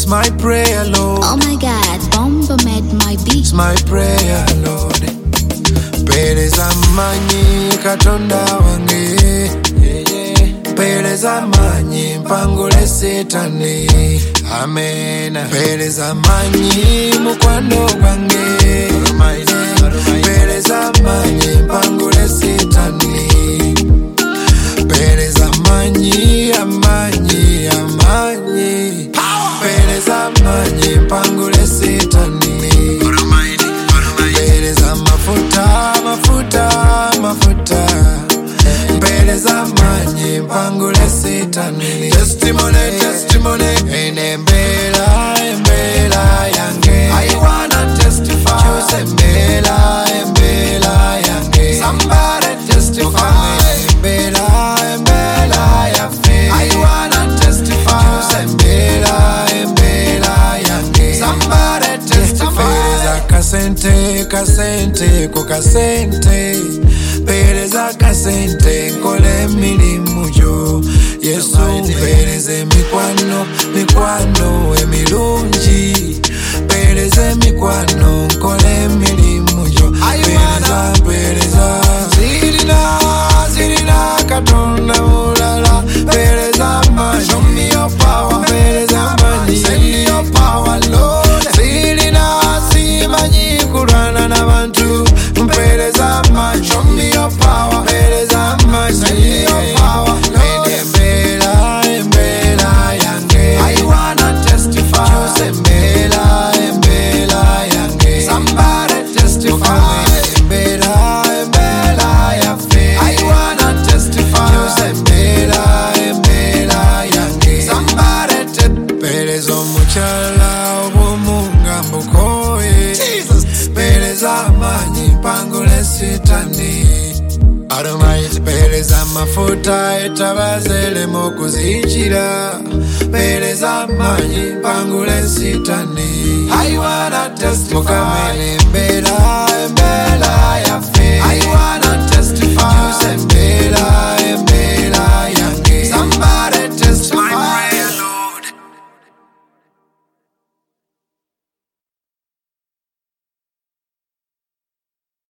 my prayer, Lord. Oh my God, Bomba made my beat. It's my prayer, Lord. Pereza manyi katonda wange, pereza manyi mpangule Satani. Amen. Pereza manyi mukwano gwange, pereza manyi mpangule Satani. Pereza manyi amanyi amanyi, pereza manyi mpangule Satani. Pereza mafuta mafuta mafuta, pereza manyi mpangule Satani. Testimony testimony, enembela embela yange. I wanna testify. Choose embela embela yange. Somebody testify. Embela embela yafe. I wanna testify. Choose embela embela yange. Somebody testify. Pereza kasente kasente ko kasente, pereza kasente nkole emirimu gyo. Yesu pereza emikwano mikwano emirungi, pereza emikwano nkole emirimu gyo. Pereza pereza zirina katonda mulala, pereza manyi. Show me your power, pereza manyi. Send me your power, Lord. Zirina simanyi kurwana n'abantu, pereza manyi. Show me your power, pereza manyi. Send me your power, Lord. Embela embela yange. I wanna testify. Choose embela embela yange. Somebody testify. Embela embela yafe. I wanna testify. Choose embela embela yange. Somebody pereza omukyala obumunga mbukoye. Pereza manyi mpangule Satani. Almighty, pereza mafuta etabazele mokuzijira, pereza manyi mpangule Satani. I wanna testify. Mukamene mbela